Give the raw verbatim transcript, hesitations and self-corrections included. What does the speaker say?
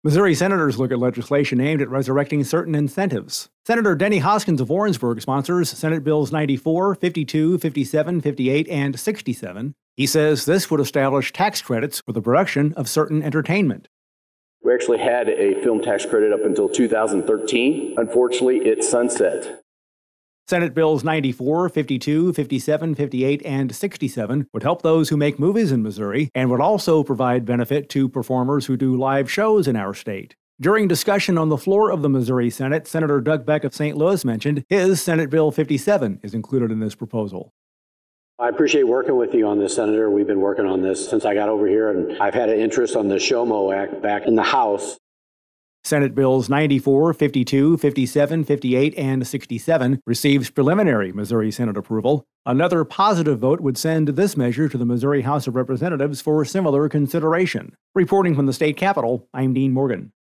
Missouri senators look at legislation aimed at resurrecting certain incentives. Senator Denny Hoskins of Warrensburg sponsors Senate Bills ninety-four, fifty-two, fifty-seven, fifty-eight, and sixty-seven. He says this would establish tax credits for the production of certain entertainment. We actually had a film tax credit up until two thousand thirteen. Unfortunately, it sunset. Senate Bills ninety-four, fifty-two, fifty-seven, fifty-eight, and sixty-seven would help those who make movies in Missouri and would also provide benefit to performers who do live shows in our state. During discussion on the floor of the Missouri Senate, Senator Doug Beck of Saint Louis mentioned his Senate Bill fifty-seven is included in this proposal. I appreciate working with you on this, Senator. We've been working on this since I got over here, and I've had an interest on the SHOMO Act back in the House. Senate Bills ninety-four, fifty-two, fifty-seven, fifty-eight, and sixty-seven receives preliminary Missouri Senate approval. Another positive vote would send this measure to the Missouri House of Representatives for similar consideration. Reporting from the state capitol, I'm Dean Morgan.